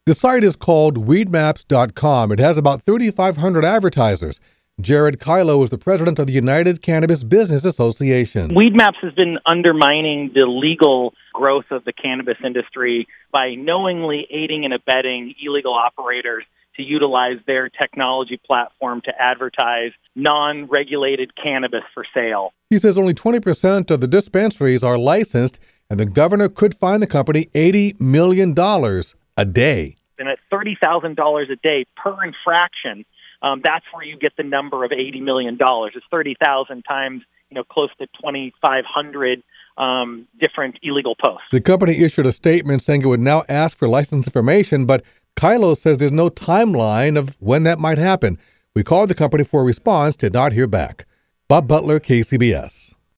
The site is called weedmaps.com. It has about 3,500 advertisers. Jared Kylo is the president of the United Cannabis Business Association. Weedmaps has been undermining the legal growth of the cannabis industry by knowingly aiding and abetting illegal operators to utilize their technology platform to advertise non-regulated cannabis for sale. He says only 20% of the dispensaries are licensed, and the governor could fine the company $80 million a day. And at $30,000 a day per infraction, that's where you get the number of $80 million. It's 30,000 times, close to 2,500 different illegal posts. The company issued a statement saying it would now ask for license information, but Kylo says there's no timeline of when that might happen. We called the company for a response, did not hear back. Bob Butler, KCBS.